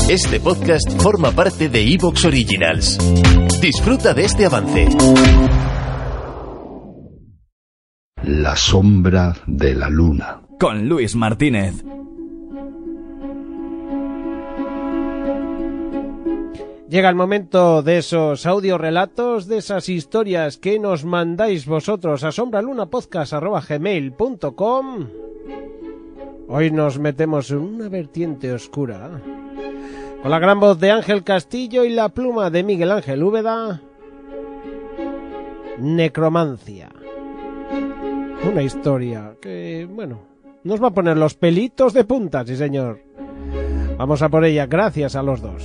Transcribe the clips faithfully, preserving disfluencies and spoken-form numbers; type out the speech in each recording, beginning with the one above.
Este podcast forma parte de iVoox Originals. Disfruta de este avance. La sombra de la luna. Con Luis Martínez. Llega el momento de esos audiorelatos, de esas historias que nos mandáis vosotros a sombralunapodcast arroba gmail punto com. Hoy nos metemos en una vertiente oscura, con la gran voz de Ángel Castillo y la pluma de Miguel Ángel Úbeda. Necromancia. Una historia que, bueno, nos va a poner los pelitos de punta, sí señor. Vamos a por ella, gracias a los dos.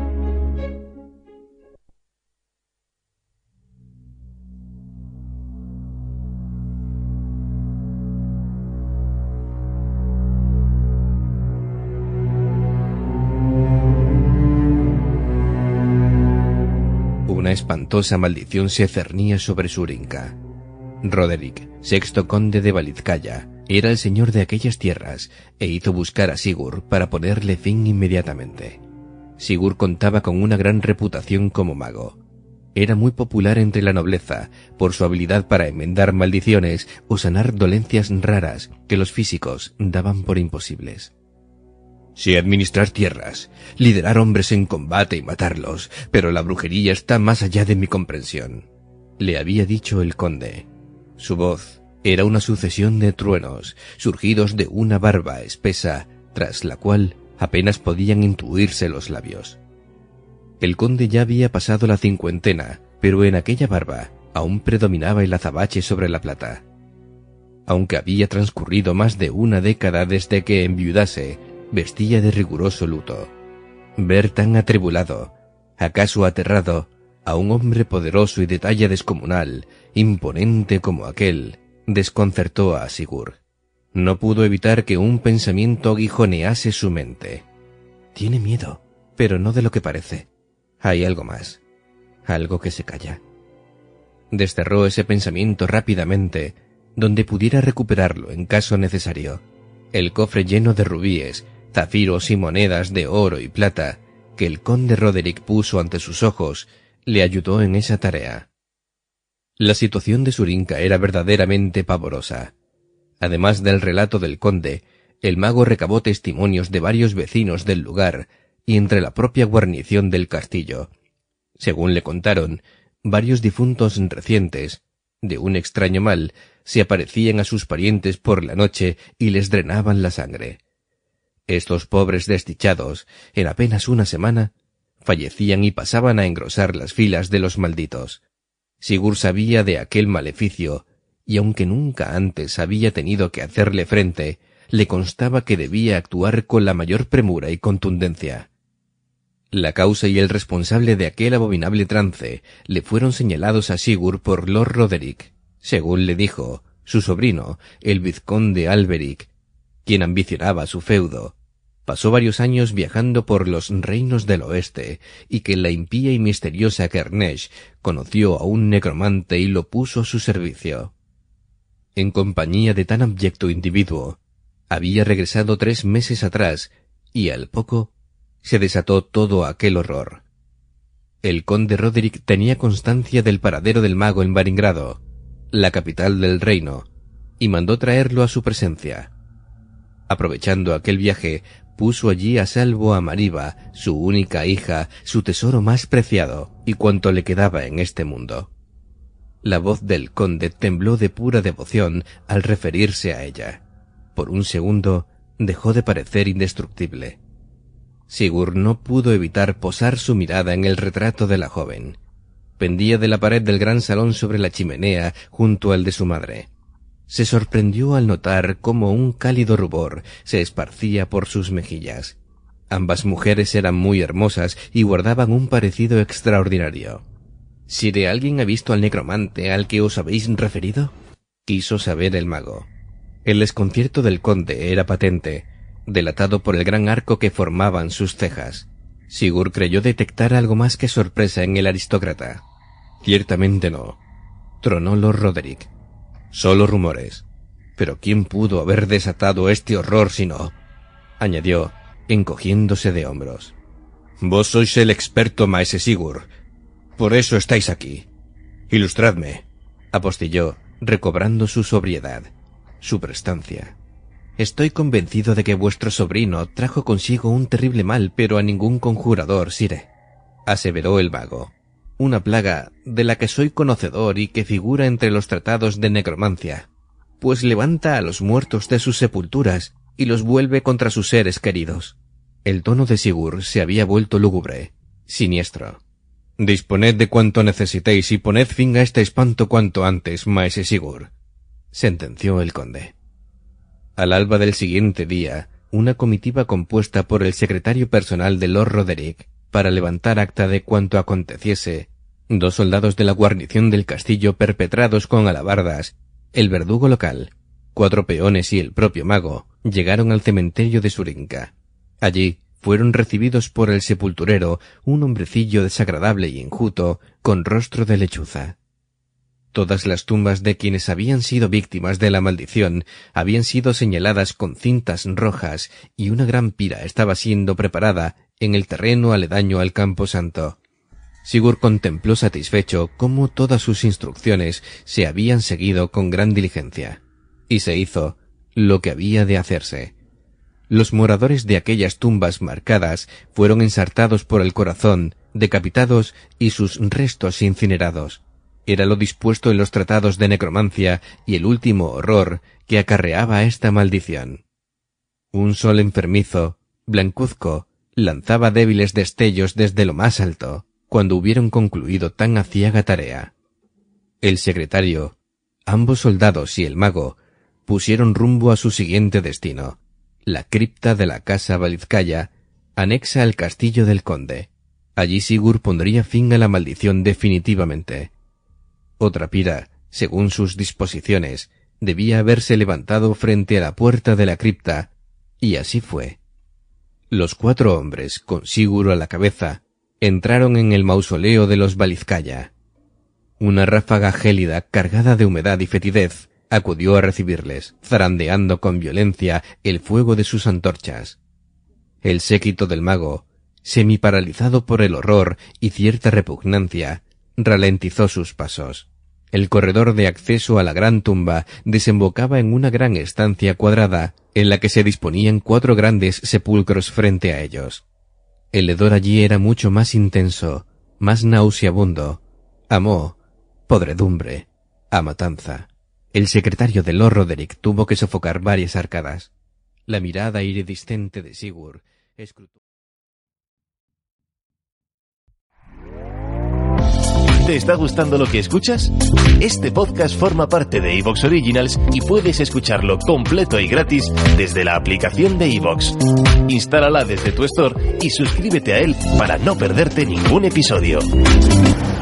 Una espantosa maldición se cernía sobre Surinka. Roderick, sexto conde de Valizcaya, era el señor de aquellas tierras e hizo buscar a Sigurd para ponerle fin inmediatamente. Sigurd contaba con una gran reputación como mago. Era muy popular entre la nobleza por su habilidad para enmendar maldiciones o sanar dolencias raras que los físicos daban por imposibles. Sé administrar tierras, liderar hombres en combate y matarlos, pero la brujería está más allá de mi comprensión, le había dicho el conde. Su voz era una sucesión de truenos, surgidos de una barba espesa, tras la cual apenas podían intuirse los labios. El conde ya había pasado la cincuentena, pero en aquella barba aún predominaba el azabache sobre la plata. Aunque había transcurrido más de una década desde que enviudase, vestía de riguroso luto. Ver tan atribulado, acaso aterrado, a un hombre poderoso y de talla descomunal, imponente como aquel, desconcertó a Sigurd. No pudo evitar que un pensamiento aguijonease su mente. Tiene miedo, pero no de lo que parece. Hay algo más, algo que se calla. Desterró ese pensamiento rápidamente, donde pudiera recuperarlo en caso necesario. El cofre lleno de rubíes, zafiros y monedas de oro y plata que el conde Roderick puso ante sus ojos le ayudó en esa tarea. La situación de Surinka era verdaderamente pavorosa. Además del relato del conde, el mago recabó testimonios de varios vecinos del lugar y entre la propia guarnición del castillo. Según le contaron, varios difuntos recientes, de un extraño mal, se aparecían a sus parientes por la noche y les drenaban la sangre. Estos pobres desdichados, en apenas una semana, fallecían y pasaban a engrosar las filas de los malditos. Sigurd sabía de aquel maleficio, y aunque nunca antes había tenido que hacerle frente, le constaba que debía actuar con la mayor premura y contundencia. La causa y el responsable de aquel abominable trance le fueron señalados a Sigurd por Lord Roderick, según le dijo su sobrino, el vizconde Alberic, quien ambicionaba su feudo. Pasó varios años viajando por los reinos del oeste y que la impía y misteriosa Kernesh conoció a un necromante y lo puso a su servicio. En compañía de tan abyecto individuo, había regresado tres meses atrás y al poco se desató todo aquel horror. El conde Roderick tenía constancia del paradero del mago en Baringrado, la capital del reino, y mandó traerlo a su presencia. Aprovechando aquel viaje, puso allí a salvo a Mariva, su única hija, su tesoro más preciado y cuanto le quedaba en este mundo. La voz del conde tembló de pura devoción al referirse a ella. Por un segundo dejó de parecer indestructible. Sigurd no pudo evitar posar su mirada en el retrato de la joven. Pendía de la pared del gran salón sobre la chimenea junto al de su madre. Se sorprendió al notar cómo un cálido rubor se esparcía por sus mejillas. Ambas mujeres eran muy hermosas y guardaban un parecido extraordinario. ¿Si de alguien ha visto al necromante al que os habéis referido?, quiso saber el mago. El desconcierto del conde era patente, delatado por el gran arco que formaban sus cejas. Sigurd creyó detectar algo más que sorpresa en el aristócrata. Ciertamente no, tronó Lord Roderick. Solo rumores. Pero ¿quién pudo haber desatado este horror si no?, añadió, encogiéndose de hombros. Vos sois el experto maese Sigurd. Por eso estáis aquí. Ilustradme, apostilló, recobrando su sobriedad, su prestancia. Estoy convencido de que vuestro sobrino trajo consigo un terrible mal, pero a ningún conjurador sirve, aseveró el mago. Una plaga de la que soy conocedor y que figura entre los tratados de necromancia, pues levanta a los muertos de sus sepulturas y los vuelve contra sus seres queridos. El tono de Sigurd se había vuelto lúgubre, siniestro. Disponed de cuanto necesitéis y poned fin a este espanto cuanto antes, maese Sigurd, sentenció el conde. Al alba del siguiente día, una comitiva compuesta por el secretario personal de Lord Roderick para levantar acta de cuanto aconteciese, dos soldados de la guarnición del castillo perpetrados con alabardas, el verdugo local, cuatro peones y el propio mago, llegaron al cementerio de Surinka. Allí fueron recibidos por el sepulturero, un hombrecillo desagradable y enjuto, con rostro de lechuza. Todas las tumbas de quienes habían sido víctimas de la maldición habían sido señaladas con cintas rojas y una gran pira estaba siendo preparada en el terreno aledaño al campo santo. Sigurd contempló satisfecho cómo todas sus instrucciones se habían seguido con gran diligencia, y se hizo lo que había de hacerse. Los moradores de aquellas tumbas marcadas fueron ensartados por el corazón, decapitados y sus restos incinerados. Era lo dispuesto en los tratados de necromancia y el último horror que acarreaba esta maldición. Un sol enfermizo, blancuzco, lanzaba débiles destellos desde lo más alto, cuando hubieron concluido tan aciaga tarea. El secretario, ambos soldados y el mago pusieron rumbo a su siguiente destino, la cripta de la casa Valizcaya, anexa al castillo del conde. Allí Sigurd pondría fin a la maldición definitivamente. Otra pira, según sus disposiciones, debía haberse levantado frente a la puerta de la cripta, y así fue. Los cuatro hombres, con Sigurd a la cabeza, entraron en el mausoleo de los Valizcaya. Una ráfaga gélida, cargada de humedad y fetidez, acudió a recibirles, zarandeando con violencia el fuego de sus antorchas. El séquito del mago, semiparalizado por el horror y cierta repugnancia, ralentizó sus pasos. El corredor de acceso a la gran tumba desembocaba en una gran estancia cuadrada en la que se disponían cuatro grandes sepulcros frente a ellos. El hedor allí era mucho más intenso, más nauseabundo, a moho, podredumbre, a matanza. El secretario de Lord Roderick tuvo que sofocar varias arcadas. La mirada iridiscente de Sigurd escrutó. ¿Te está gustando lo que escuchas? Este podcast forma parte de iVoox Originals y puedes escucharlo completo y gratis desde la aplicación de iVoox. Instálala desde tu store y suscríbete a él para no perderte ningún episodio.